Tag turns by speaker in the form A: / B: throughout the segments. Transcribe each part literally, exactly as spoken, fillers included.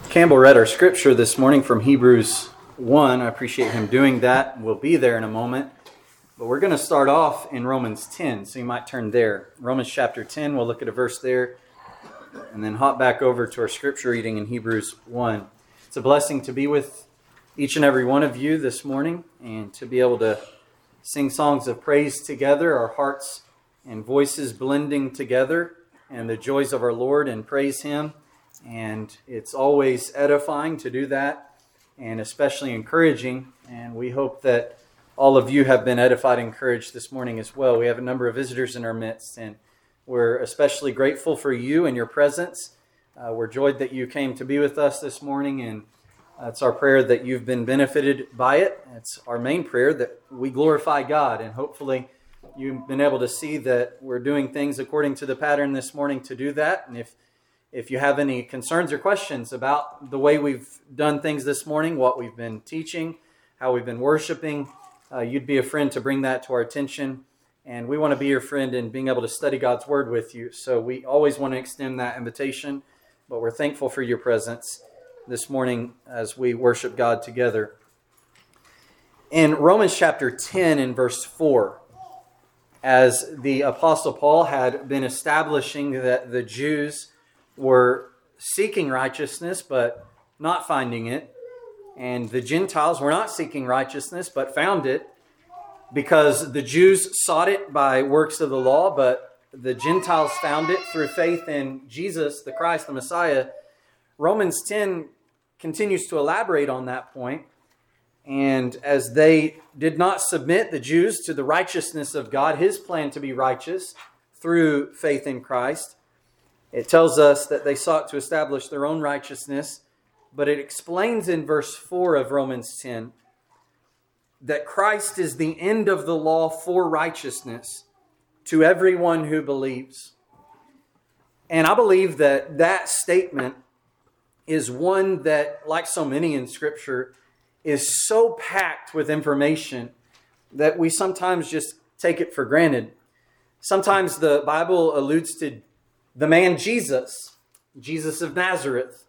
A: Campbell read our scripture this morning from Hebrews one. I appreciate him doing that. We'll be there in a moment. But we're going to start off in Romans ten, so you might turn there. Romans chapter ten, we'll look at a verse there, and then hop back over to our scripture reading in Hebrews one. It's a blessing to be with each and every one of you this morning, and to be able to sing songs of praise together, our hearts and voices blending together, and the joys of our Lord, and praise Him. And it's always edifying to do that, and especially encouraging. And we hope that all of you have been edified and encouraged this morning as well. We have a number of visitors in our midst, and we're especially grateful for you and your presence. Uh, we're joyed that you came to be with us this morning, and uh, it's our prayer that you've been benefited by it. It's our main prayer that we glorify God, and hopefully you've been able to see that we're doing things according to the pattern this morning to do that. And if If you have any concerns or questions about the way we've done things this morning, what we've been teaching, how we've been worshiping, uh, you'd be a friend to bring that to our attention. And we want to be your friend in being able to study God's Word with you. So we always want to extend that invitation, but we're thankful for your presence this morning as we worship God together. In Romans chapter ten and verse four, as the Apostle Paul had been establishing that the Jews were seeking righteousness but not finding it, and the Gentiles were not seeking righteousness but found it, because the Jews sought it by works of the law, but the Gentiles found it through faith in Jesus, the Christ, the Messiah. Romans ten continues to elaborate on that point, and as they did not submit, the Jews, to the righteousness of God, His plan to be righteous through faith in Christ, it tells us that they sought to establish their own righteousness, but it explains in verse four of Romans ten that Christ is the end of the law for righteousness to everyone who believes. And I believe that that statement is one that, like so many in Scripture, is so packed with information that we sometimes just take it for granted. Sometimes the Bible alludes to the man Jesus, Jesus of Nazareth.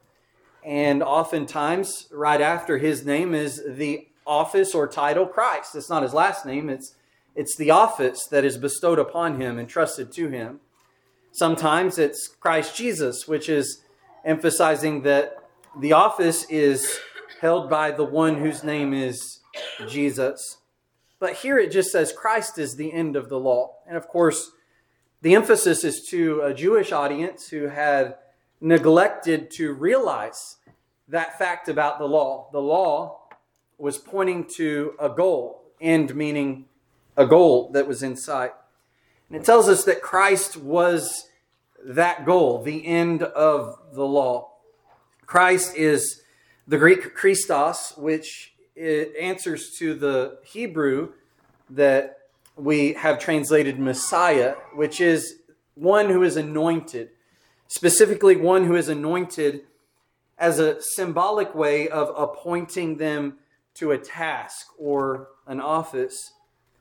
A: And oftentimes, right after his name is the office or title Christ. It's not his last name, it's, it's the office that is bestowed upon him and trusted to him. Sometimes it's Christ Jesus, which is emphasizing that the office is held by the one whose name is Jesus. But here it just says Christ is the end of the law. And of course, the emphasis is to a Jewish audience who had neglected to realize that fact about the law. The law was pointing to a goal, end meaning a goal that was in sight. And it tells us that Christ was that goal, the end of the law. Christ is the Greek Christos, which answers to the Hebrew that we have translated Messiah, which is one who is anointed, specifically one who is anointed as a symbolic way of appointing them to a task or an office.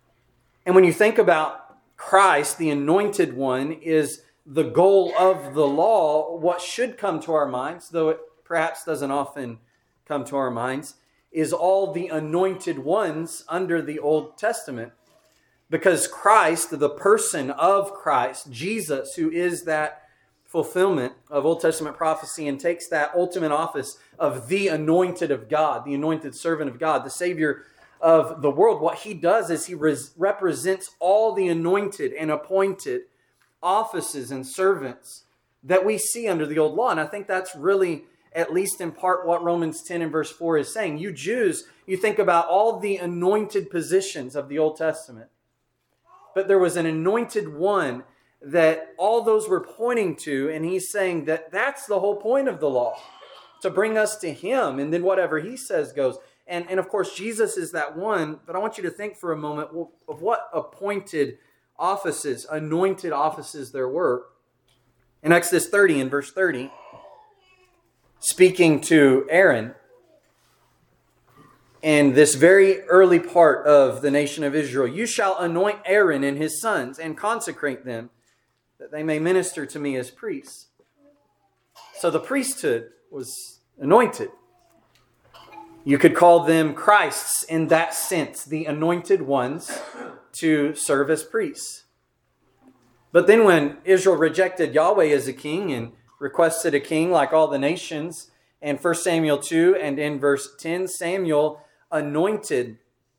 A: And when you think about Christ, the anointed one, is the goal of the law, what should come to our minds, though it perhaps doesn't often come to our minds, is all the anointed ones under the Old Testament. Because Christ, the person of Christ, Jesus, who is that fulfillment of Old Testament prophecy and takes that ultimate office of the anointed of God, the anointed servant of God, the Savior of the world, what He does is He res- represents all the anointed and appointed offices and servants that we see under the old law. And I think that's really, at least in part, what Romans ten and verse four is saying. You Jews, you think about all the anointed positions of the Old Testament. But there was an anointed one that all those were pointing to, and He's saying that that's the whole point of the law, to bring us to Him, and then whatever He says goes. And, and of course, Jesus is that one, but I want you to think for a moment of what appointed offices, anointed offices there were. In Exodus thirty, in verse thirty, speaking to Aaron, in this very early part of the nation of Israel, you shall anoint Aaron and his sons and consecrate them, that they may minister to me as priests. So the priesthood was anointed. You could call them Christs in that sense, the anointed ones to serve as priests. But then when Israel rejected Yahweh as a king and requested a king like all the nations, in First Samuel two and in verse ten, Samuel anointed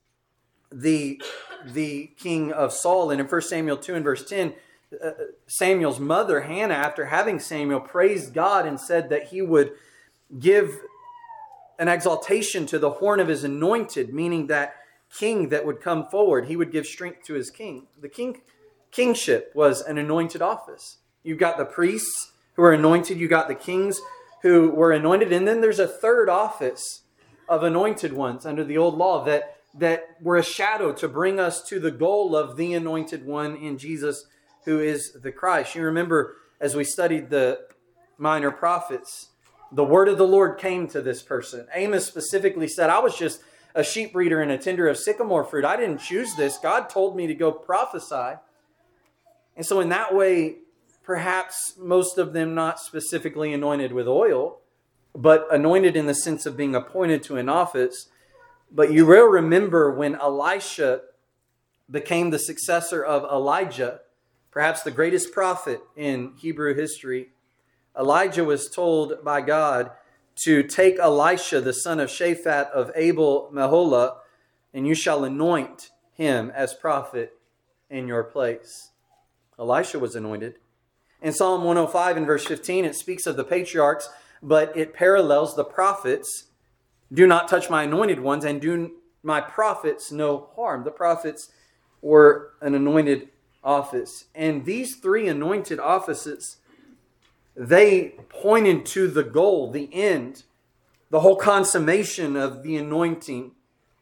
A: the, the king of Saul. And in First Samuel two and verse ten, uh, Samuel's mother, Hannah, after having Samuel, praised God and said that he would give an exaltation to the horn of his anointed, meaning that king that would come forward. He would give strength to his king. The king kingship was an anointed office. You've got the priests who are anointed. You got the kings who were anointed. And then there's a third office of anointed ones under the old law that, that were a shadow to bring us to the goal of the anointed one in Jesus, who is the Christ. You remember as we studied the minor prophets, the word of the Lord came to this person. Amos specifically said, I was just a sheep breeder and a tender of sycamore fruit. I didn't choose this. God told me to go prophesy. And so in that way, perhaps most of them not specifically anointed with oil, but anointed in the sense of being appointed to an office. But you will remember when Elisha became the successor of Elijah, perhaps the greatest prophet in Hebrew history, Elijah was told by God to take Elisha, the son of Shaphat of Abel Meholah, and you shall anoint him as prophet in your place. Elisha was anointed. In Psalm one oh five and verse fifteen, it speaks of the patriarchs, but it parallels the prophets. Do not touch my anointed ones and do my prophets no harm. The prophets were an anointed office. And these three anointed offices, they pointed to the goal, the end, the whole consummation of the anointing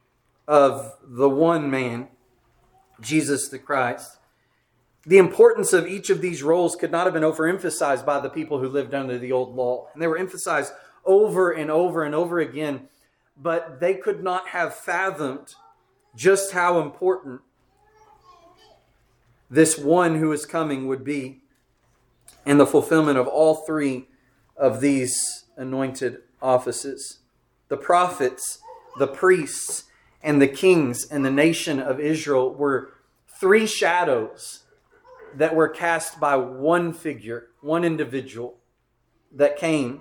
A: of the one man, Jesus the Christ. The importance of each of these roles could not have been overemphasized by the people who lived under the old law. And they were emphasized over and over and over again, but they could not have fathomed just how important this one who is coming would be in the fulfillment of all three of these anointed offices. The prophets, the priests, and the kings and the nation of Israel were three shadows that were cast by one figure, one individual that came,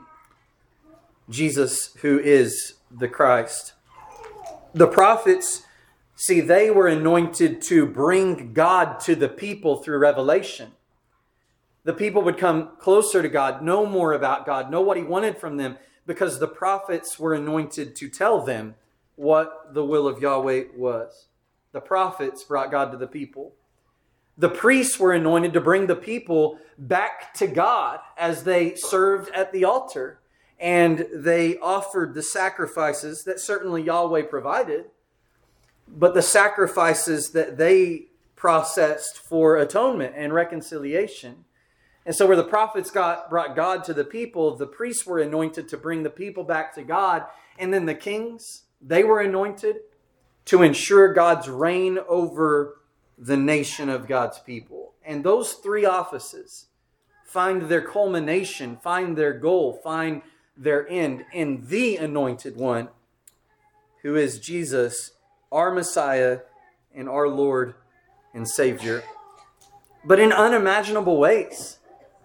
A: Jesus, who is the Christ. The prophets, see, they were anointed to bring God to the people through revelation. The people would come closer to God, know more about God, know what He wanted from them, because the prophets were anointed to tell them what the will of Yahweh was. The prophets brought God to the people. The priests were anointed to bring the people back to God as they served at the altar. And they offered the sacrifices that certainly Yahweh provided, but the sacrifices that they processed for atonement and reconciliation. And so where the prophets got, brought God to the people, the priests were anointed to bring the people back to God. And then the kings, they were anointed to ensure God's reign over the nation of God's people. And those three offices find their culmination, find their goal, find their end in the anointed one, who is Jesus, our Messiah and our Lord and Savior. But in unimaginable ways.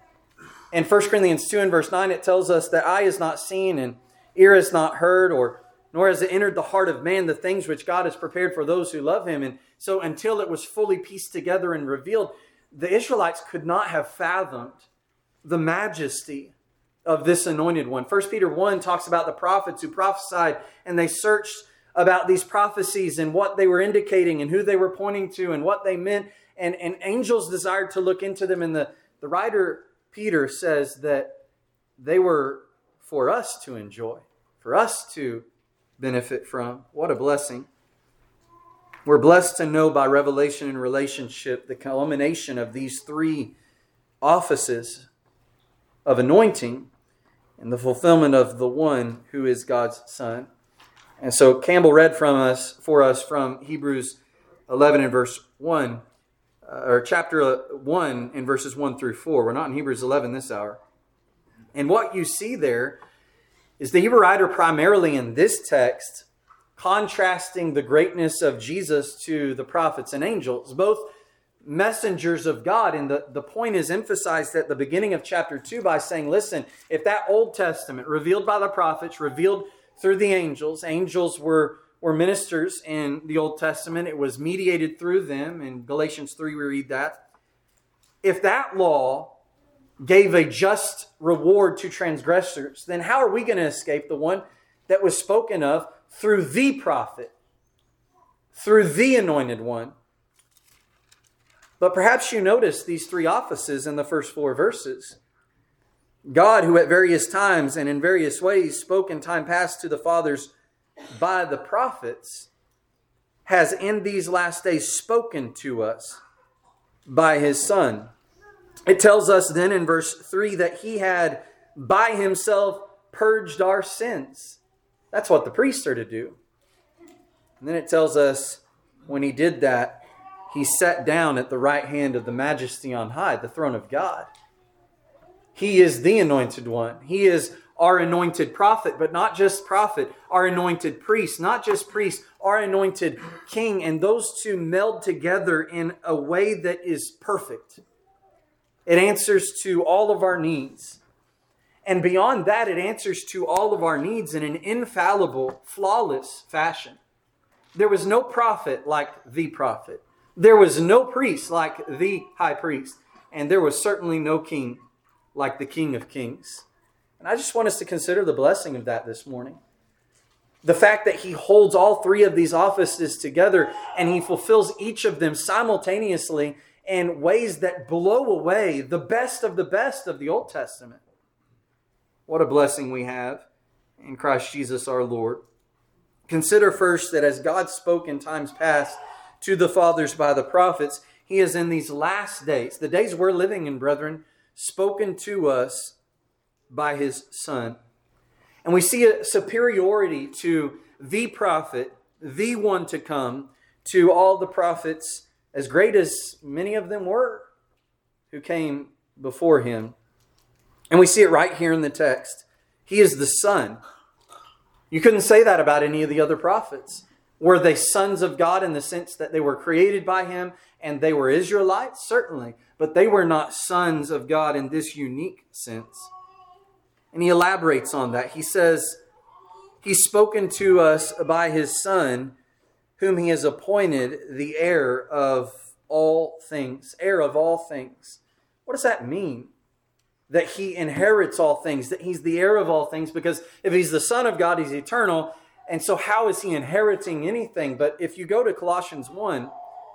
A: In First Corinthians two and verse nine, it tells us that eye is not seen and ear is not heard, or nor has it entered the heart of man the things which God has prepared for those who love Him. And so until it was fully pieced together and revealed, the Israelites could not have fathomed the majesty of this anointed one. First Peter one talks about the prophets who prophesied, and they searched about these prophecies and what they were indicating and who they were pointing to and what they meant. And, and angels desired to look into them. And the, the writer Peter says that they were for us to enjoy, for us to benefit from. What a blessing. We're blessed to know by revelation and relationship the culmination of these three offices of anointing and the fulfillment of the one who is God's Son. And so Campbell read from us for us from Hebrews eleven and verse one, uh, or chapter one in verses one through four. We're not in Hebrews eleven this hour. And what you see there is the Hebrew writer primarily in this text contrasting the greatness of Jesus to the prophets and angels, both messengers of God. And the, the point is emphasized at the beginning of chapter two by saying, listen, if that Old Testament revealed by the prophets, revealed through the angels, angels were, were ministers in the Old Testament, it was mediated through them. In Galatians three we read that. If that law gave a just reward to transgressors, then how are we going to escape the one that was spoken of through the prophet, through the anointed one? But perhaps you notice these three offices in the first four verses. God, who at various times and in various ways spoke in time past to the fathers by the prophets, has in these last days spoken to us by His Son. It tells us then in verse three that He had by Himself purged our sins. That's what the priests are to do. And then it tells us when He did that, He sat down at the right hand of the Majesty on high, the throne of God. He is the anointed one. He is our anointed prophet, but not just prophet, our anointed priest, not just priest, our anointed king. And those two meld together in a way that is perfect. It answers to all of our needs. And beyond that, it answers to all of our needs in an infallible, flawless fashion. There was no prophet like the prophet. There was no priest like the high priest. And there was certainly no king like the King of Kings. And I just want us to consider the blessing of that this morning. The fact that He holds all three of these offices together and He fulfills each of them simultaneously in ways that blow away the best of the best of the Old Testament. What a blessing we have in Christ Jesus our Lord. Consider first that as God spoke in times past to the fathers by the prophets, He is in these last days, the days we're living in, brethren, spoken to us by His Son. And we see a superiority to the prophet, the one to come, to all the prophets, as great as many of them were, who came before Him. And we see it right here in the text. He is the Son. You couldn't say that about any of the other prophets. Were they sons of God in the sense that they were created by Him and they were Israelites? Certainly. But they were not sons of God in this unique sense. And He elaborates on that. He says, He's spoken to us by His Son, whom He has appointed the heir of all things. Heir of all things. What does that mean? That He inherits all things, that He's the heir of all things, because if He's the Son of God, He's eternal. And so how is He inheriting anything? But if you go to Colossians one,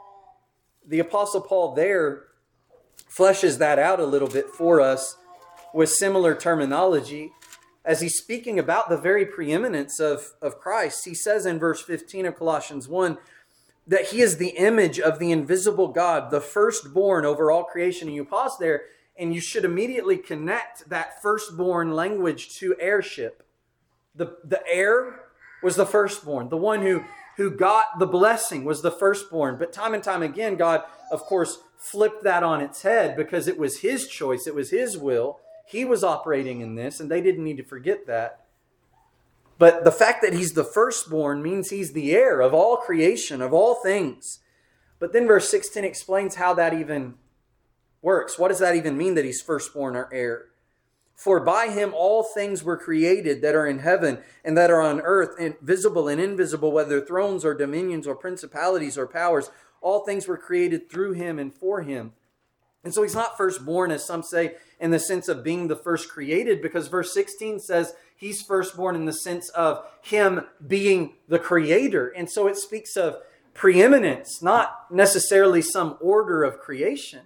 A: the Apostle Paul there fleshes that out a little bit for us with similar terminology. As he's speaking about the very preeminence of, of Christ, he says in verse fifteen of Colossians one that He is the image of the invisible God, the firstborn over all creation. And you pause there and you should immediately connect that firstborn language to heirship. The, the heir was the firstborn. The one who, who got the blessing was the firstborn. But time and time again, God, of course, flipped that on its head because it was His choice. It was His will. He was operating in this, and they didn't need to forget that. But the fact that He's the firstborn means He's the heir of all creation, of all things. But then verse sixteen explains how that even works. What does that even mean that He's firstborn or heir? For by Him all things were created that are in heaven and that are on earth, and visible and invisible, whether thrones or dominions or principalities or powers. All things were created through Him and for Him. And so He's not firstborn, as some say, in the sense of being the first created, because verse sixteen says He's firstborn in the sense of Him being the creator. And so it speaks of preeminence, not necessarily some order of creation.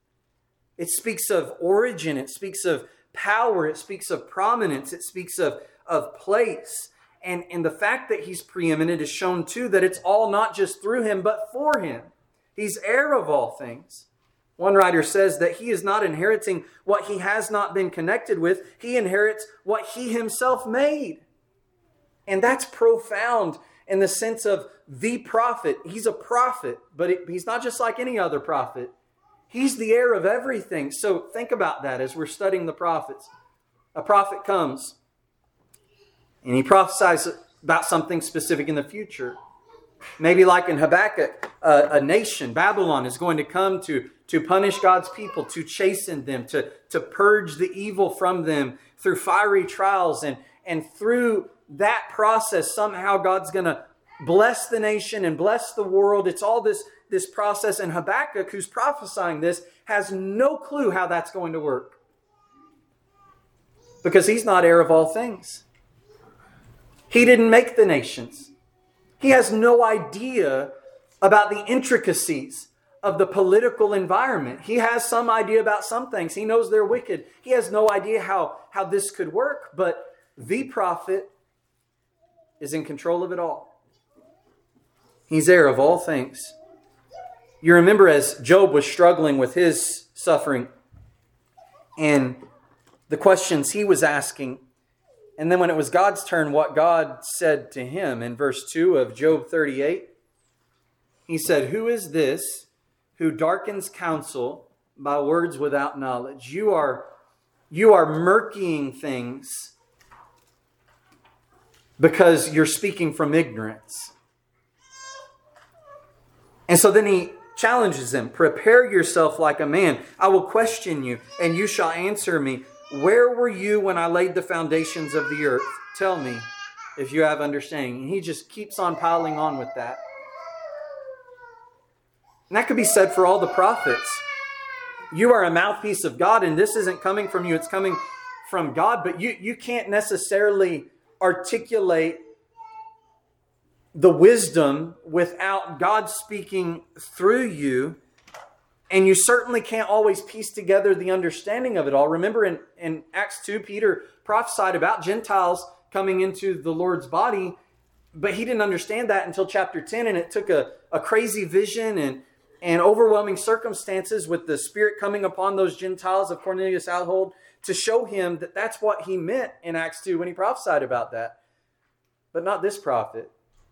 A: It speaks of origin. It speaks of power. It speaks of prominence. It speaks of, of place. And, and the fact that He's preeminent is shown too that it's all not just through Him, but for Him. He's heir of all things. One writer says that He is not inheriting what He has not been connected with. He inherits what He Himself made. And that's profound in the sense of the prophet. He's a prophet, but it, He's not just like any other prophet. He's the heir of everything. So think about that as we're studying the prophets. A prophet comes. And he prophesies about something specific in the future. Maybe like in Habakkuk, uh, a nation, Babylon, is going to come to, to punish God's people, to chasten them, to, to purge the evil from them through fiery trials. And, and through that process, somehow God's going to bless the nation and bless the world. It's all this, this process. And Habakkuk, who's prophesying this, has no clue how that's going to work. Because he's not heir of all things. He didn't make the nations. He has no idea about the intricacies of the political environment. He has some idea about some things. He knows they're wicked. He has no idea how, how this could work. But the prophet is in control of it all. He's heir of all things. You remember as Job was struggling with his suffering and the questions he was asking, and then when it was God's turn, what God said to him in verse two of Job thirty-eight, he said, "Who is this who darkens counsel by words without knowledge?" You are, you are murkying things because you're speaking from ignorance. And so then he challenges them. "Prepare yourself like a man. I will question you, and you shall answer me. Where were you when I laid the foundations of the earth? Tell me if you have understanding." And he just keeps on piling on with that. And that could be said for all the prophets. You are a mouthpiece of God, and this isn't coming from you. It's coming from God. But you, you can't necessarily articulate the wisdom without God speaking through you. And you certainly can't always piece together the understanding of it all. Remember in, in Acts two, Peter prophesied about Gentiles coming into the Lord's body, but he didn't understand that until chapter ten. And it took a, a crazy vision and, and overwhelming circumstances with the Spirit coming upon those Gentiles of Cornelius' household to show him that that's what he meant in Acts two when he prophesied about that. But not this prophet.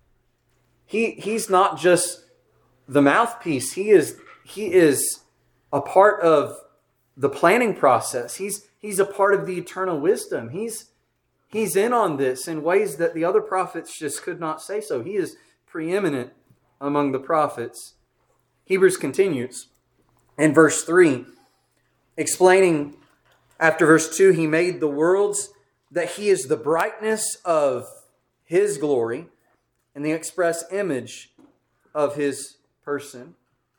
A: He, he's not just the mouthpiece. He is He is a part of the planning process. He's, he's a part of the eternal wisdom. He's, he's in on this in ways that the other prophets just could not say so. He is preeminent among the prophets. Hebrews continues in verse three, explaining after verse two, he made the worlds, that he is the brightness of his glory and the express image of his person.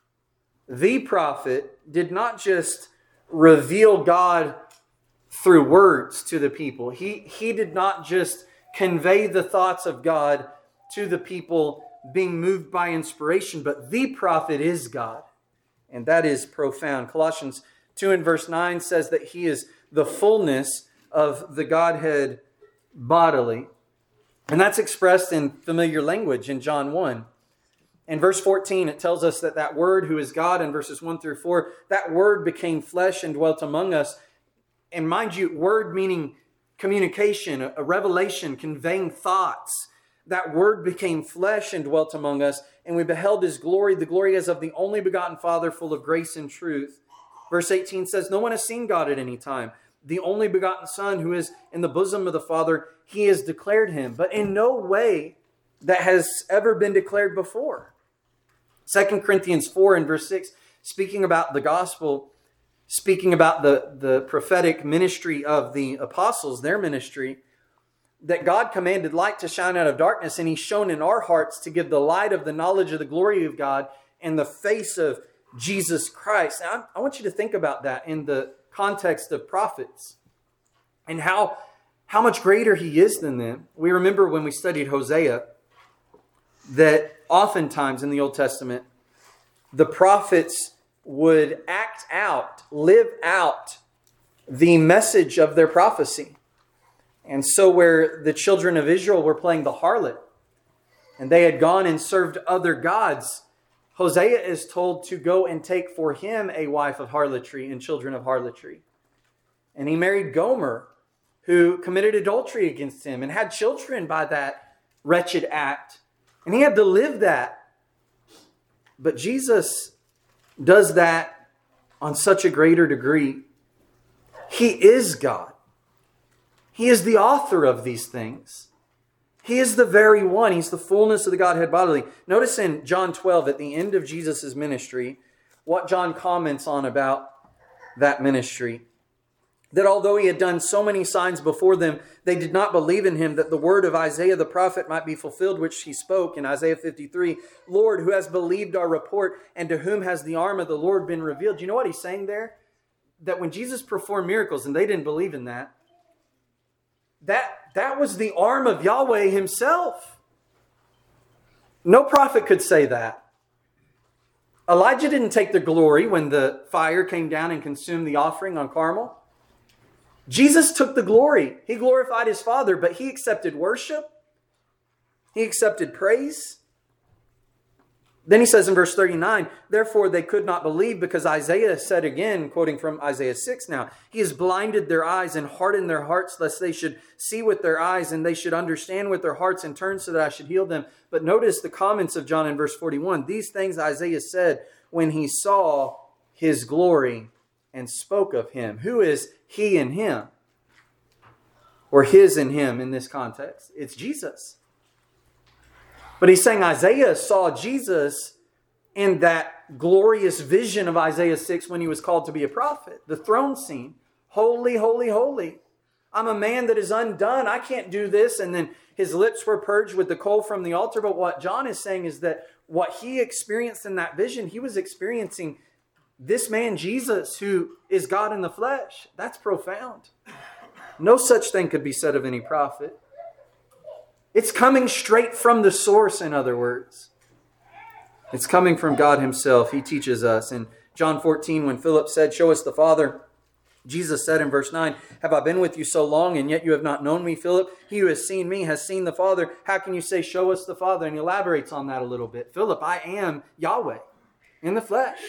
A: The prophet did not just reveal God through words to the people. He, he did not just convey the thoughts of God to the people being moved by inspiration, but the prophet is God. And that is profound. Colossians two and verse nine says that he is the fullness of the Godhead bodily. And that's expressed in familiar language in John one. In verse fourteen, it tells us that that Word who is God, in verses one through four, that Word became flesh and dwelt among us. And mind you, word meaning communication, a revelation, conveying thoughts. That Word became flesh and dwelt among us, and we beheld his glory, the glory as of the only begotten Father, full of grace and truth. Verse eighteen says, "No one has seen God at any time. The only begotten Son who is in the bosom of the Father, he has declared him." But in no way that has ever been declared before. Second Corinthians four and verse six, speaking about the gospel, speaking about the, the prophetic ministry of the apostles, their ministry, that God commanded light to shine out of darkness, and he's shown in our hearts to give the light of the knowledge of the glory of God in the face of Jesus Christ. Now, I want you to think about that in the context of prophets and how, how much greater he is than them. We remember when we studied Hosea that oftentimes in the Old Testament, the prophets would act out, live out the message of their prophecy. And so where the children of Israel were playing the harlot and they had gone and served other gods, Hosea is told to go and take for him a wife of harlotry and children of harlotry. And he married Gomer, who committed adultery against him and had children by that wretched act. And he had to live that. But Jesus does that on such a greater degree. He is God. He is the author of these things. He is the very one. He's the fullness of the Godhead bodily. Notice in John twelve, at the end of Jesus' ministry, what John comments on about that ministry. That although he had done so many signs before them, they did not believe in him, that the word of Isaiah the prophet might be fulfilled, which he spoke in Isaiah fifty-three. Lord, who has believed our report, and to whom has the arm of the Lord been revealed? Do you know what he's saying there? That when Jesus performed miracles, and they didn't believe in that, that, that was the arm of Yahweh himself. No prophet could say that. Elijah didn't take the glory when the fire came down and consumed the offering on Carmel. Jesus took the glory. He glorified his Father, but he accepted worship. He accepted praise. Then he says in verse thirty-nine, therefore they could not believe, because Isaiah said again, quoting from Isaiah six now, he has blinded their eyes and hardened their hearts, lest they should see with their eyes and they should understand with their hearts and turn so that I should heal them. But notice the comments of John in verse forty-one. These things Isaiah said when he saw his glory and spoke of him. Who is he and him? Or his and him in this context? It's Jesus. But he's saying Isaiah saw Jesus in that glorious vision of Isaiah six when he was called to be a prophet. The throne scene. Holy, holy, holy. I'm a man that is undone. I can't do this. And then his lips were purged with the coal from the altar. But what John is saying is that what he experienced in that vision, he was experiencing this man, Jesus, who is God in the flesh. That's profound. No such thing could be said of any prophet. It's coming straight from the source, in other words. It's coming from God himself. He teaches us. In John fourteen, when Philip said, show us the Father, Jesus said in verse nine, have I been with you so long, and yet you have not known me, Philip? He who has seen me has seen the Father. How can you say, show us the Father? And he elaborates on that a little bit. Philip, I am Yahweh in the flesh.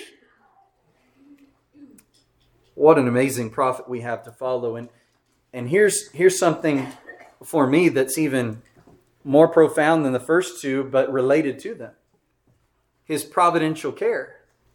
A: What an amazing prophet we have to follow. And, and here's, here's something for me that's even more profound than the first two, but related to them. His providential care.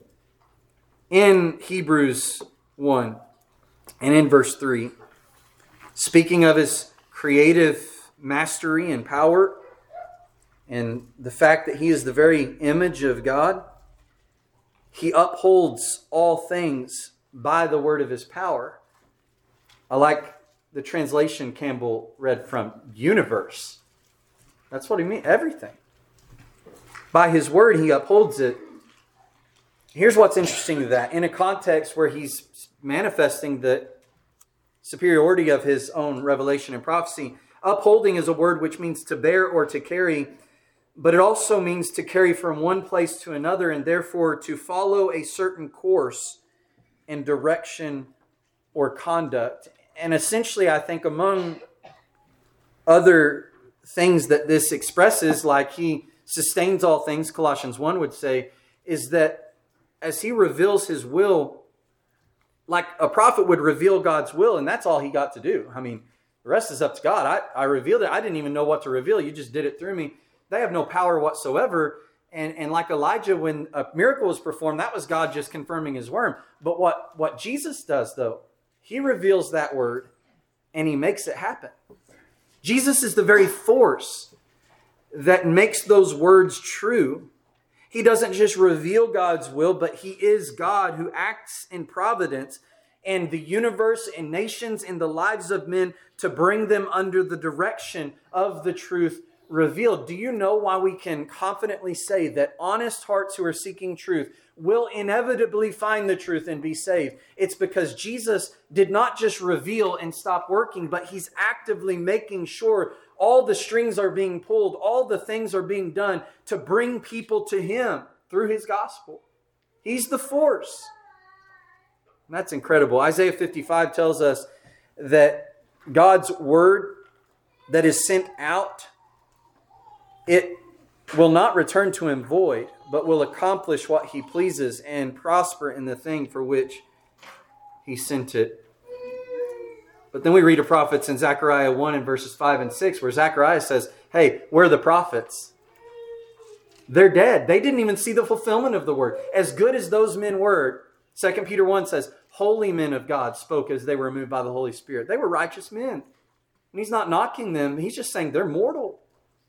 A: In Hebrews one and in verse three, speaking of his creative mastery and power and the fact that he is the very image of God, he upholds all things by the word of his power. I like the translation Campbell read from, universe. That's what he means, everything. By his word, he upholds it. Here's what's interesting to that. In a context where he's manifesting the superiority of his own revelation and prophecy, upholding is a word which means to bear or to carry, but it also means to carry from one place to another, and therefore to follow a certain course and direction or conduct. And essentially, I think among other things that this expresses, like he sustains all things, Colossians one would say, is that as he reveals his will, like a prophet would reveal God's will, and that's all he got to do. I mean, the rest is up to God. I, I revealed it. I didn't even know what to reveal. You just did it through me. They have no power whatsoever. And, and like Elijah, when a miracle was performed, that was God just confirming his word. But what, what Jesus does, though, he reveals that word and he makes it happen. Jesus is the very force that makes those words true. He doesn't just reveal God's will, but he is God who acts in providence and the universe and nations and the lives of men to bring them under the direction of the truth revealed. Do you know why we can confidently say that honest hearts who are seeking truth will inevitably find the truth and be saved? It's because Jesus did not just reveal and stop working, but he's actively making sure all the strings are being pulled, all the things are being done to bring people to him through his gospel. He's the force. And that's incredible. Isaiah fifty-five tells us that God's word that is sent out, it will not return to him void, but will accomplish what he pleases and prosper in the thing for which he sent it. But then we read of prophets in Zechariah one and verses five and six, where Zechariah says, hey, where are the prophets? They're dead. They didn't even see the fulfillment of the word. As good as those men were, Second Peter one says, holy men of God spoke as they were moved by the Holy Spirit. They were righteous men. And he's not knocking them. He's just saying they're mortal.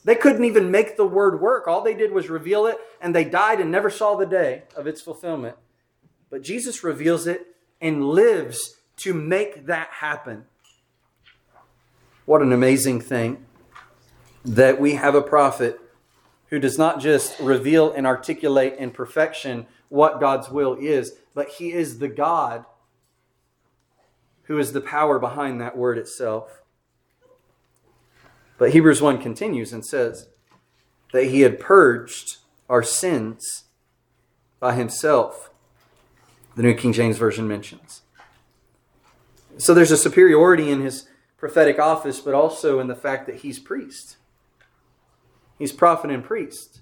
A: They couldn't even make the word work. All they did was reveal it, and they died and never saw the day of its fulfillment. But Jesus reveals it and lives to make that happen. What an amazing thing that we have a prophet who does not just reveal and articulate in perfection what God's will is, but he is the God who is the power behind that word itself. But Hebrews one continues and says that he had purged our sins by himself. The New King James Version mentions. So there's a superiority in his prophetic office, but also in the fact that he's priest. He's prophet and priest.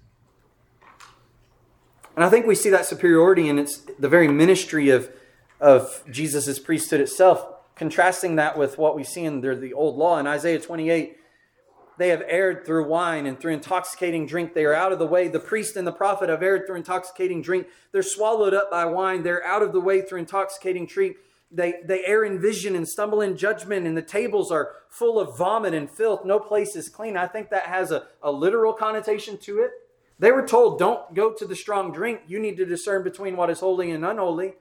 A: And I think we see that superiority in its the very ministry of, of Jesus' priesthood itself, contrasting that with what we see in the, the old law. In Isaiah twenty-eight, they have erred through wine and through intoxicating drink. They are out of the way. The priest and the prophet have erred through intoxicating drink. They're swallowed up by wine. They're out of the way through intoxicating drink. They, they err in vision and stumble in judgment, and the tables are full of vomit and filth. No place is clean. I think that has a, a literal connotation to it. They were told, don't go to the strong drink. You need to discern between what is holy and unholy.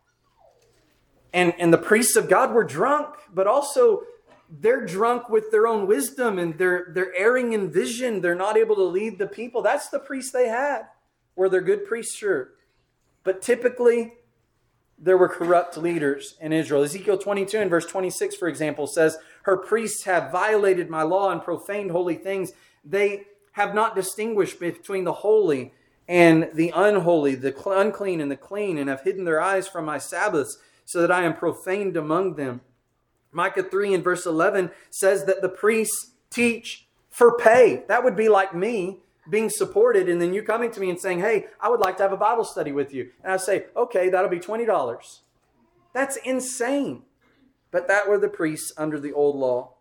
A: And, and the priests of God were drunk, but also they're drunk with their own wisdom, and they're, they're erring in vision. They're not able to lead the people. That's the priests they had. Were they good priests? Sure. But typically, there were corrupt leaders in Israel. Ezekiel twenty-two and verse twenty-six, for example, says, her priests have violated my law and profaned holy things. They have not distinguished between the holy and the unholy, the unclean and the clean, and have hidden their eyes from my Sabbaths, so that I am profaned among them. Micah three and verse eleven says that the priests teach for pay. That would be like me being supported, and then you coming to me and saying, hey, I would like to have a Bible study with you. And I say, okay, that'll be twenty dollars. That's insane. But that were the priests under the old law.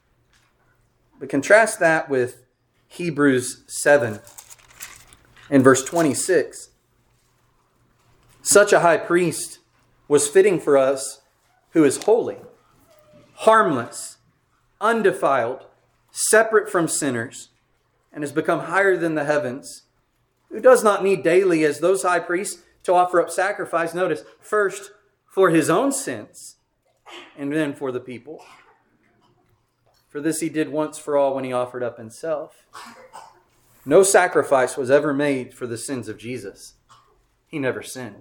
A: But contrast that with Hebrews seven and verse twenty-six. Such a high priest was fitting for us, who is holy, harmless, undefiled, separate from sinners, and has become higher than the heavens, who does not need daily, as those high priests, to offer up sacrifice, notice, first for his own sins, and then for the people. For this he did once for all when he offered up himself. No sacrifice was ever made for the sins of Jesus. He never sinned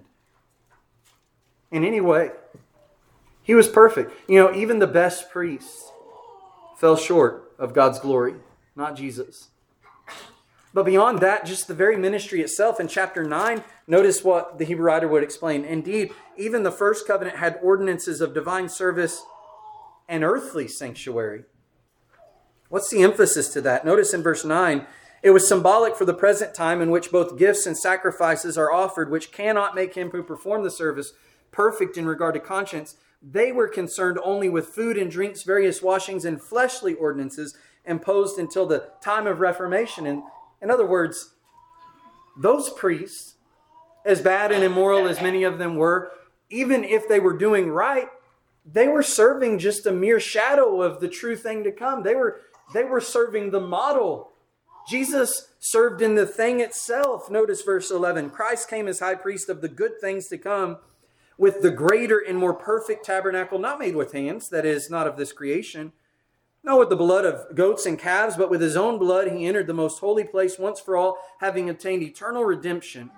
A: in any way. He was perfect. You know, even the best priests fell short of God's glory, not Jesus. But beyond that, just the very ministry itself in chapter nine, notice what the Hebrew writer would explain. Indeed, even the first covenant had ordinances of divine service and earthly sanctuary. What's the emphasis to that? Notice in verse nine, it was symbolic for the present time in which both gifts and sacrifices are offered, which cannot make him who performed the service perfect in regard to conscience. They were concerned only with food and drinks, various washings, and fleshly ordinances imposed until the time of Reformation. And in other words, those priests, as bad and immoral as many of them were, even if they were doing right, they were serving just a mere shadow of the true thing to come. They were, they were serving the model. Jesus served in the thing itself. Notice verse eleven. Christ came as high priest of the good things to come, with the greater and more perfect tabernacle, not made with hands, that is, not of this creation, not with the blood of goats and calves, but with his own blood he entered the most holy place once for all, having obtained eternal redemption.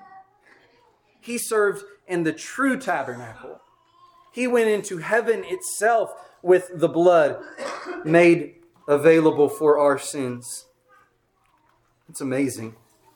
A: He served in the true tabernacle. He went into heaven itself with the blood made available for our sins. It's amazing.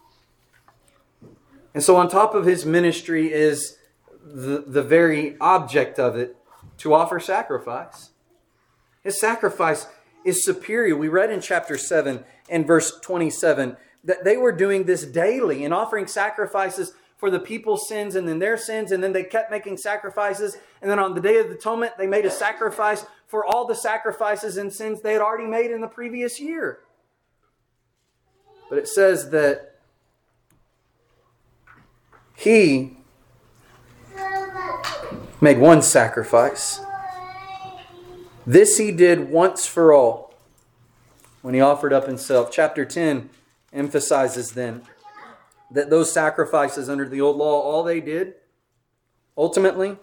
A: And so on top of his ministry is the, the very object of it, to offer sacrifice. His sacrifice is superior. We read in chapter seven and verse twenty-seven that they were doing this daily and offering sacrifices for the people's sins and then their sins, and then they kept making sacrifices, and then on the Day of Atonement they made a sacrifice for all the sacrifices and sins they had already made in the previous year. But it says that he made one sacrifice. This he did once for all when he offered up himself. Chapter ten emphasizes then that those sacrifices under the old law, all they did, ultimately,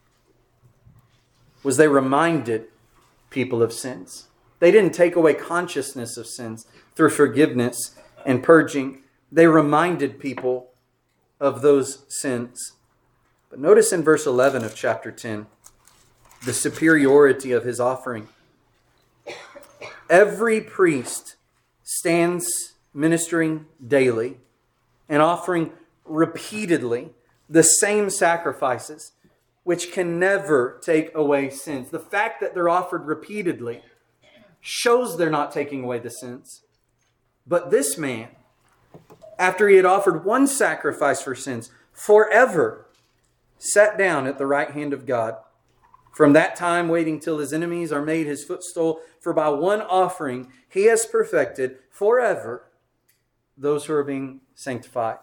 A: was they reminded people of sins. They didn't take away consciousness of sins through forgiveness and purging. They reminded people of those sins. But notice in verse eleven of chapter ten, the superiority of his offering. Every priest stands ministering daily and offering repeatedly the same sacrifices, which can never take away sins. The fact that they're offered repeatedly shows they're not taking away the sins. But this man, after he had offered one sacrifice for sins, forever sat down at the right hand of God. From that time waiting till his enemies are made his footstool, for by one offering he has perfected forever those who are being sanctified.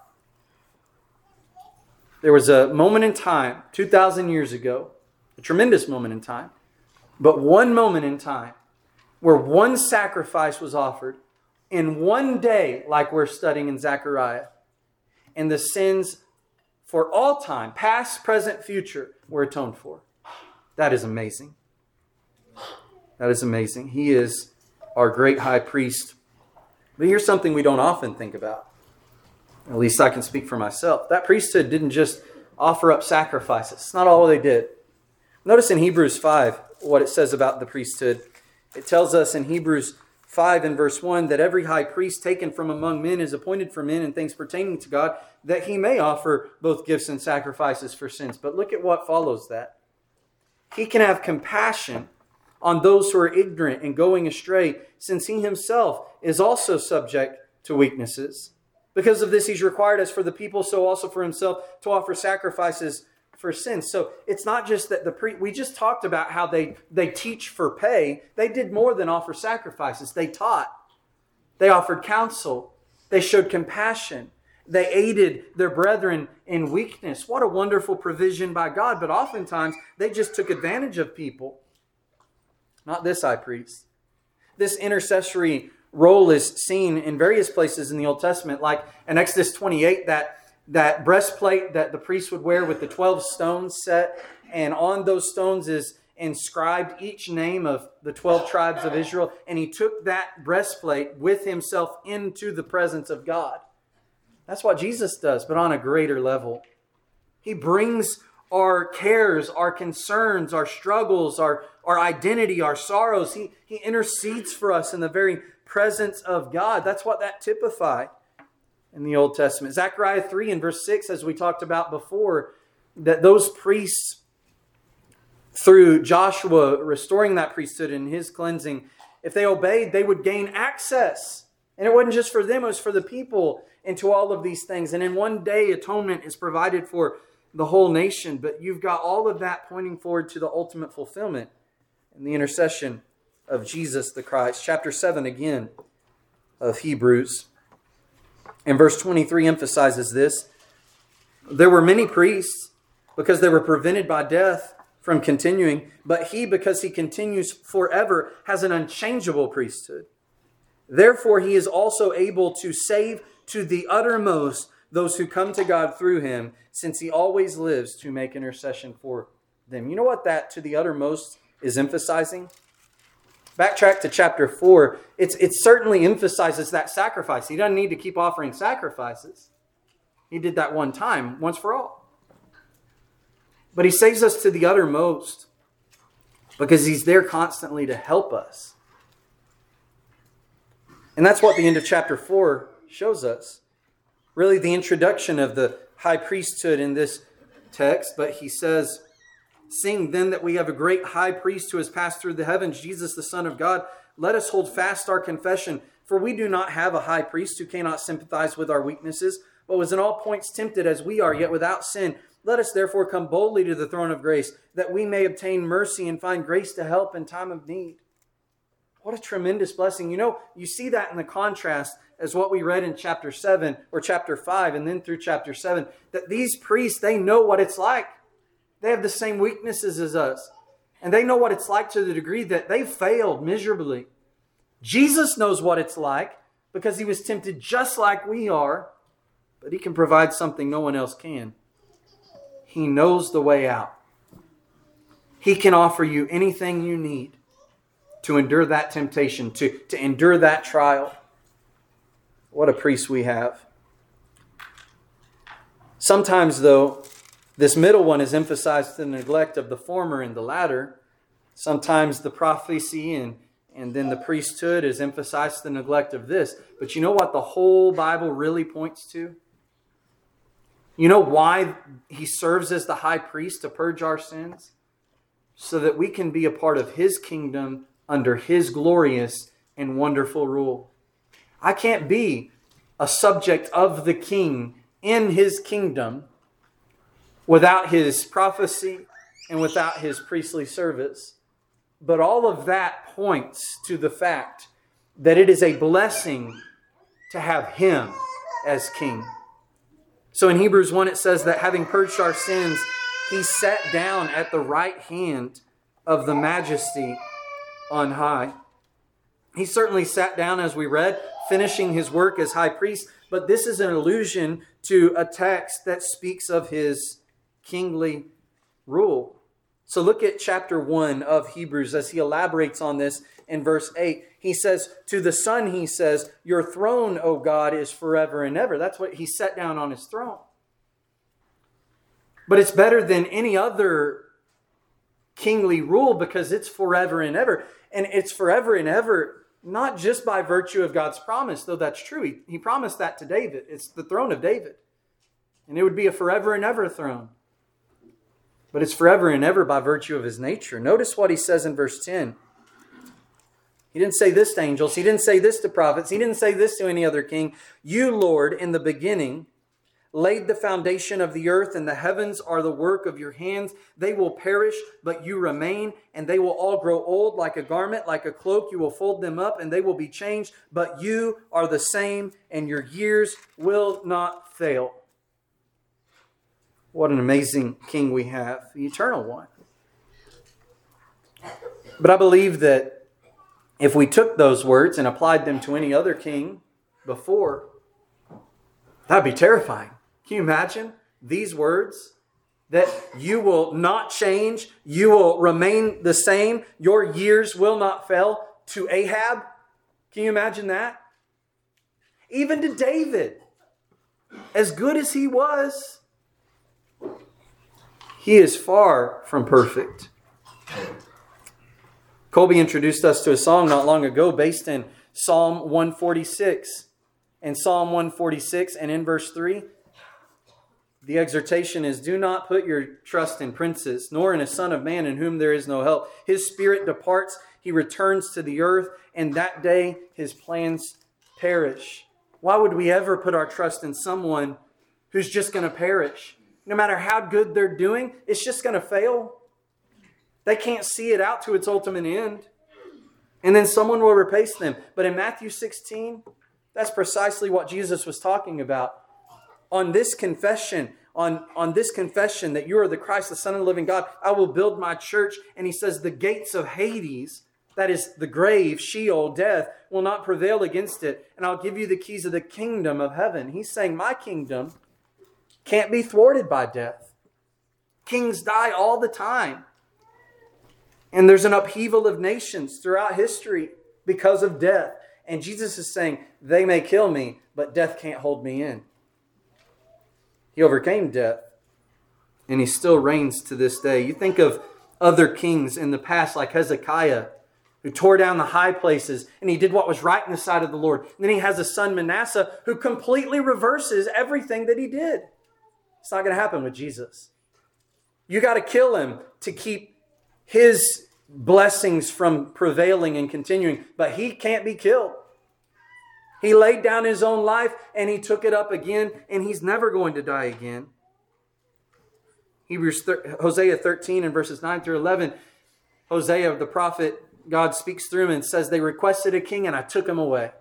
A: There was a moment in time, two thousand years ago, a tremendous moment in time, but one moment in time where one sacrifice was offered in one day, like we're studying in Zechariah, and the sins for all time, past, present, future, were atoned for. That is amazing. That is amazing. He is our great high priest. But here's something we don't often think about. At least I can speak for myself. That priesthood didn't just offer up sacrifices. It's not all they did. Notice in Hebrews five what it says about the priesthood. It tells us in Hebrews five and verse one that every high priest taken from among men is appointed for men and things pertaining to God, that he may offer both gifts and sacrifices for sins. But look at what follows that. He can have compassion on those who are ignorant and going astray, since he himself is also subject to weaknesses. Because of this, he's required as for the people, so also for himself, to offer sacrifices for sins. So it's not just that the pre- we just talked about how they, they teach for pay. They did more than offer sacrifices. They taught. They offered counsel. They showed compassion. They aided their brethren in weakness. What a wonderful provision by God. But oftentimes, they just took advantage of people. Not this high priest. This intercessory role is seen in various places in the Old Testament, like in Exodus twenty-eight, that, that breastplate that the priest would wear with the twelve stones set, and on those stones is inscribed each name of the twelve tribes of Israel, and he took that breastplate with himself into the presence of God. That's what Jesus does, but on a greater level. He brings our cares, our concerns, our struggles, our, our identity, our sorrows. He, he intercedes for us in the very presence of God. That's what that typified in the Old Testament. Zechariah three and verse six, as we talked about before, that those priests, through Joshua restoring that priesthood and his cleansing, if they obeyed, they would gain access. And it wasn't just for them, it was for the people into all of these things. And in one day, atonement is provided for the whole nation. But you've got all of that pointing forward to the ultimate fulfillment in the intercession of Jesus the Christ. Chapter seven again of Hebrews. And verse twenty-three emphasizes this. There were many priests because they were prevented by death from continuing. But he, because he continues forever, has an unchangeable priesthood. Therefore, he is also able to save to the uttermost those who come to God through him, since he always lives to make intercession for them. You know what that to the uttermost is emphasizing? Backtrack to chapter four. It's, it certainly emphasizes that sacrifice. He doesn't need to keep offering sacrifices. He did that one time, once for all. But he saves us to the uttermost because he's there constantly to help us. And that's what the end of chapter four shows us. Really the introduction of the high priesthood in this text. But he says, seeing then that we have a great high priest who has passed through the heavens, Jesus the Son of God, let us hold fast our confession. For we do not have a high priest who cannot sympathize with our weaknesses, but was in all points tempted as we are, yet without sin. Let us therefore come boldly to the throne of grace, that we may obtain mercy and find grace to help in time of need. What a tremendous blessing. You know, you see that in the contrast as what we read in chapter seven or chapter five and then through chapter seven, that these priests, they know what it's like. They have the same weaknesses as us. And they know what it's like to the degree that they failed miserably. Jesus knows what it's like because he was tempted just like we are, but he can provide something no one else can. He knows the way out. He can offer you anything you need to endure that temptation, to, to endure that trial. What a priest we have. Sometimes, though, this middle one is emphasized to the neglect of the former and the latter. Sometimes the prophecy and, and then the priesthood is emphasized to the neglect of this. But you know what the whole Bible really points to? You know why he serves as the high priest to purge our sins? So that we can be a part of his kingdom under his glorious and wonderful rule. I can't be a subject of the king in his kingdom without his prophecy and without his priestly service. But all of that points to the fact that it is a blessing to have him as king. So in Hebrews one it says that having purged our sins, he sat down at the right hand of the majesty on high. He certainly sat down, as we read, finishing his work as high priest. But this is an allusion to a text that speaks of his kingly rule. So look at chapter one of Hebrews as he elaborates on this in verse eight. He says, to the Son, he says, your throne, O God, is forever and ever. That's what he sat down on his throne. But it's better than any other kingly rule because it's forever and ever. And it's forever and ever, not just by virtue of God's promise, though that's true. He, he promised that to David. It's the throne of David. And it would be a forever and ever throne. But it's forever and ever by virtue of his nature. Notice what he says in verse ten. He didn't say this to angels. He didn't say this to prophets. He didn't say this to any other king. You, Lord, in the beginning, laid the foundation of the earth, and the heavens are the work of your hands. They will perish, but you remain, and they will all grow old like a garment, like a cloak. You will fold them up, and they will be changed. But you are the same, and your years will not fail. What an amazing king we have, the eternal one. But I believe that if we took those words and applied them to any other king before, that'd be terrifying. Can you imagine these words? That you will not change, you will remain the same, your years will not fail, to Ahab? Can you imagine that? Even to David, as good as he was, he is far from perfect. Colby introduced us to a song not long ago based in Psalm one forty-six. In Psalm one forty-six and in verse three, the exhortation is, do not put your trust in princes, nor in a son of man in whom there is no help. His spirit departs, he returns to the earth, and that day his plans perish. Why would we ever put our trust in someone who's just going to perish? No matter how good they're doing, it's just going to fail. They can't see it out to its ultimate end. And then someone will replace them. But in Matthew sixteen, that's precisely what Jesus was talking about. On this confession, on, on this confession that you are the Christ, the Son of the living God, I will build my church. And he says the gates of Hades, that is the grave, Sheol, death, will not prevail against it. And I'll give you the keys of the kingdom of heaven. He's saying my kingdom can't be thwarted by death. Kings die all the time. And there's an upheaval of nations throughout history because of death. And Jesus is saying, they may kill me, but death can't hold me in. He overcame death. And he still reigns to this day. You think of other kings in the past like Hezekiah, who tore down the high places, and he did what was right in the sight of the Lord. And then he has a son, Manasseh, who completely reverses everything that he did. It's not going to happen with Jesus. You got to kill him to keep his blessings from prevailing and continuing. But he can't be killed. He laid down his own life and he took it up again, and he's never going to die again. Hebrews Hosea thirteen and verses nine through eleven. Hosea, the prophet, God speaks through him and says, they requested a king and I took him away.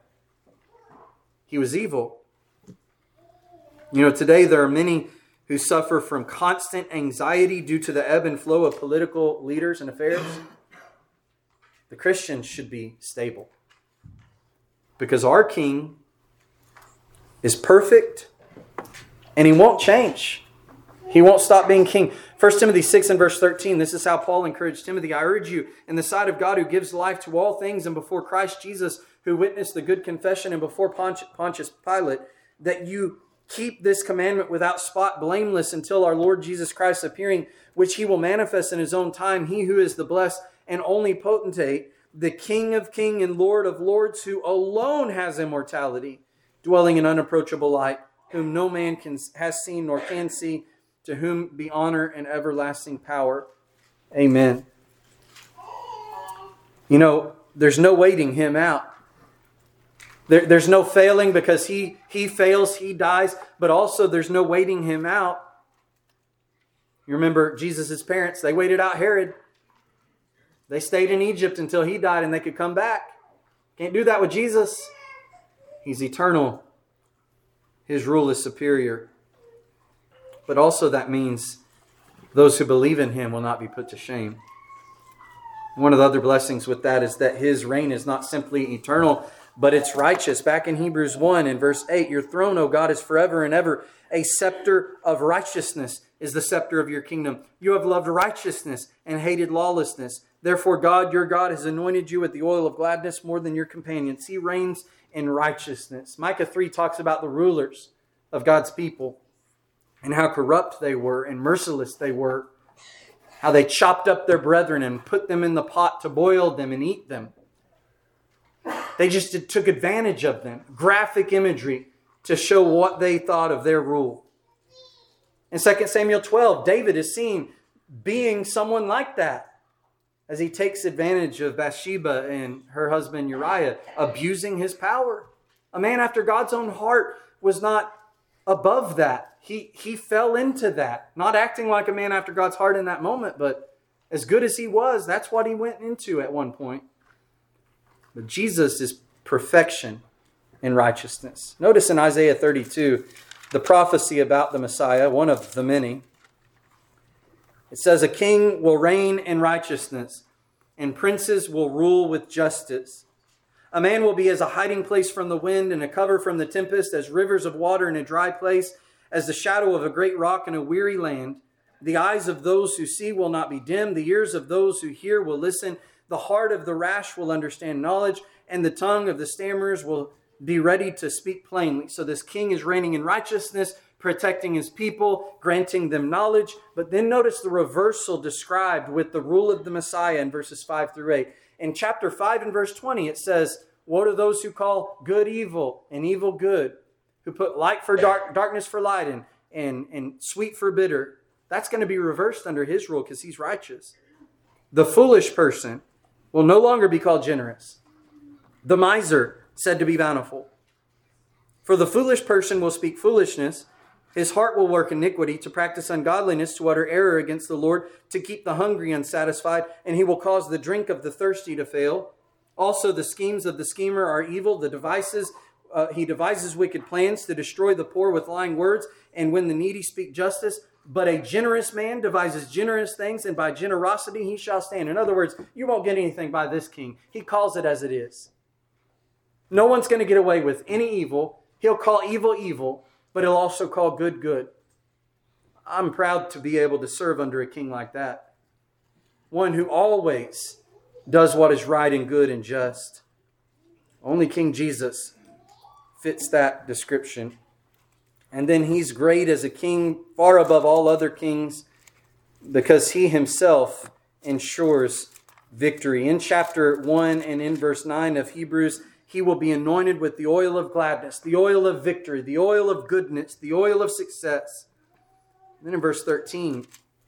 A: He was evil. You know, today there are many who suffer from constant anxiety due to the ebb and flow of political leaders and affairs. The Christians should be stable. Because our King is perfect, and he won't change. He won't stop being king. First Timothy six and verse thirteen, this is how Paul encouraged Timothy. I urge you, in the sight of God who gives life to all things, and before Christ Jesus, who witnessed the good confession, and before Pontius Pilate, that you keep this commandment without spot, blameless, until our Lord Jesus Christ appearing, which he will manifest in his own time, he who is the blessed and only potentate, the King of kings and Lord of lords, who alone has immortality, dwelling in unapproachable light, whom no man can has seen nor can see, to whom be honor and everlasting power. Amen. You know, there's no waiting him out. There, there's no failing because he, he fails, he dies, but also there's no waiting him out. You remember Jesus' parents, they waited out Herod. They stayed in Egypt until he died and they could come back. Can't do that with Jesus. He's eternal. His rule is superior. But also that means those who believe in him will not be put to shame. One of the other blessings with that is that his reign is not simply eternal, but it's righteous. Back in Hebrews one in verse eight, your throne, O God, is forever and ever. A scepter of righteousness is the scepter of your kingdom. You have loved righteousness and hated lawlessness. Therefore, God, your God, has anointed you with the oil of gladness more than your companions. He reigns in righteousness. Micah three talks about the rulers of God's people and how corrupt they were and merciless they were. How they chopped up their brethren and put them in the pot to boil them and eat them. They just took advantage of them. Graphic imagery to show what they thought of their rule. In Second Samuel twelve, David is seen being someone like that as he takes advantage of Bathsheba and her husband Uriah, abusing his power. A man after God's own heart was not above that. He, he fell into that. Not acting like a man after God's heart in that moment, but as good as he was, that's what he went into at one point. But Jesus is perfection in righteousness. Notice in Isaiah thirty-two, the prophecy about the Messiah, one of the many. It says, a king will reign in righteousness, and princes will rule with justice. A man will be as a hiding place from the wind and a cover from the tempest, as rivers of water in a dry place, as the shadow of a great rock in a weary land. The eyes of those who see will not be dim. The ears of those who hear will listen. The heart of the rash will understand knowledge, and the tongue of the stammerers will be ready to speak plainly. So this king is reigning in righteousness, protecting his people, granting them knowledge. But then notice the reversal described with the rule of the Messiah in verses five through eight. In chapter five and verse twenty, it says, woe to those who call good evil and evil good, who put light for dark, darkness for light, and, and, and sweet for bitter. That's going to be reversed under his rule because he's righteous. The foolish person will no longer be called generous. The miser said to be bountiful. For the foolish person will speak foolishness. His heart will work iniquity, to practice ungodliness, to utter error against the Lord, to keep the hungry unsatisfied, and he will cause the drink of the thirsty to fail. Also the schemes of the schemer are evil. The devices uh, he devises wicked plans to destroy the poor with lying words, and when the needy speak justice. But a generous man devises generous things, and by generosity he shall stand. In other words, you won't get anything by this king. He calls it as it is. No one's going to get away with any evil. He'll call evil evil, but he'll also call good good. I'm proud to be able to serve under a king like that. One who always does what is right and good and just. Only King Jesus fits that description. And then he's great as a king, far above all other kings, because he himself ensures victory. In chapter one and in verse nine of Hebrews, he will be anointed with the oil of gladness, the oil of victory, the oil of goodness, the oil of success. And then in verse thirteen,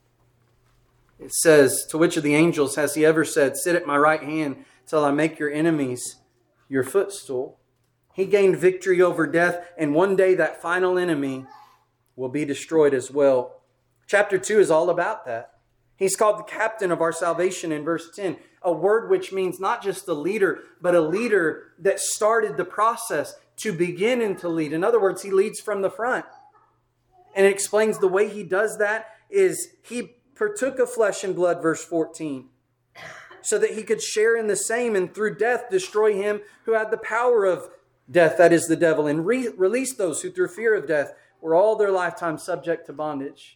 A: it says, to which of the angels has he ever said, sit at my right hand till I make your enemies your footstool? He gained victory over death, and one day that final enemy will be destroyed as well. Chapter two is all about that. He's called the captain of our salvation in verse ten, a word which means not just a leader, but a leader that started the process to begin and to lead. In other words, he leads from the front. And it explains the way he does that is he partook of flesh and blood, verse fourteen, so that he could share in the same and through death destroy him who had the power of death, that is the devil, and re- released those who through fear of death were all their lifetime subject to bondage.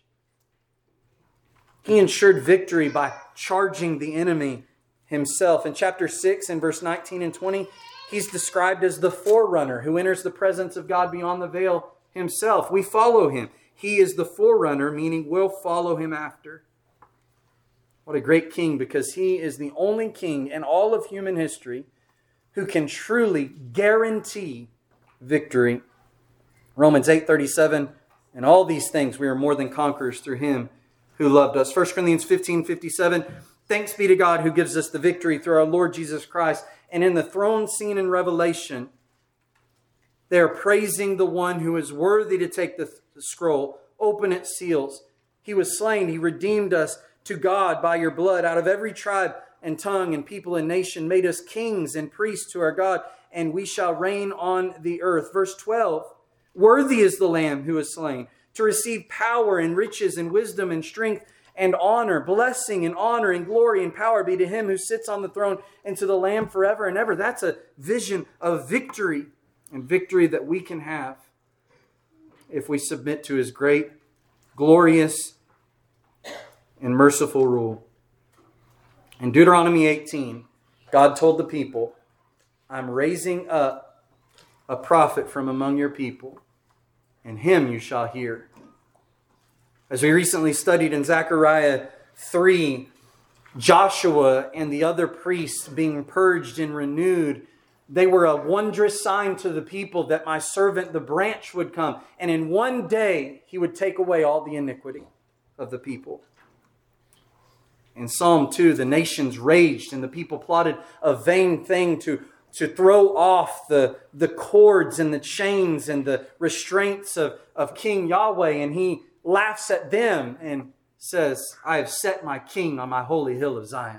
A: He ensured victory by charging the enemy himself. In chapter six and verse nineteen and twenty, he's described as the forerunner who enters the presence of God beyond the veil himself. We follow him. He is the forerunner, meaning we'll follow him after. What a great king, because he is the only king in all of human history who can truly guarantee victory. Romans eight thirty-seven, and all these things we are more than conquerors through him who loved us. First Corinthians fifteen fifty-seven, thanks be to God who gives us the victory through our Lord Jesus Christ. And in the throne scene in Revelation, they are praising the one who is worthy to take the, the scroll, open its seals. He was slain. He redeemed us to God by your blood out of every tribe and tongue and people and nation, made us kings and priests to our God, and we shall reign on the earth. Verse twelve, worthy is the Lamb who is slain to receive power and riches and wisdom and strength and honor, blessing and honor and glory and power be to him who sits on the throne and to the Lamb forever and ever. That's a vision of victory, and victory that we can have if we submit to his great, glorious, and merciful rule. In Deuteronomy eighteen, God told the people, I'm raising up a prophet from among your people, and him you shall hear. As we recently studied in Zechariah three, Joshua and the other priests being purged and renewed, they were a wondrous sign to the people that my servant, the branch, would come. And in one day, he would take away all the iniquity of the people. In Psalm two, the nations raged and the people plotted a vain thing to, to throw off the, the cords and the chains and the restraints of, of King Yahweh. And he laughs at them and says, I have set my king on my holy hill of Zion.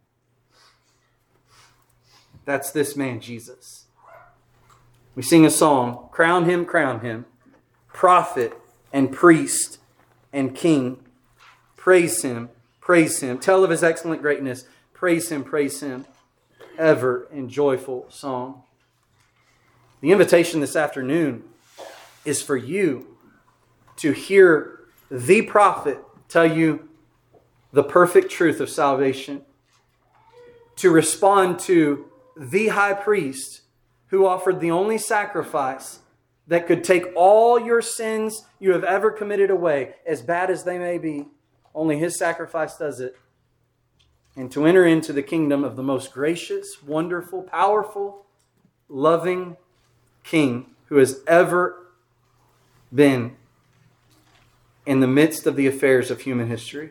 A: That's this man, Jesus. We sing a song, crown him, crown him, prophet and priest and king. Praise him, praise him. Tell of his excellent greatness. Praise him, praise him. Ever in joyful song. The invitation this afternoon is for you to hear the prophet tell you the perfect truth of salvation. To respond to the high priest who offered the only sacrifice that could take all your sins you have ever committed away, as bad as they may be. Only his sacrifice does it. And to enter into the kingdom of the most gracious, wonderful, powerful, loving King who has ever been in the midst of the affairs of human history.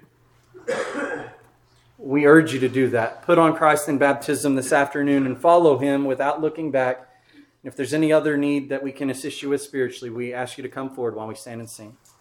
A: We urge you to do that. Put on Christ in baptism this afternoon and follow him without looking back. And if there's any other need that we can assist you with spiritually, we ask you to come forward while we stand and sing.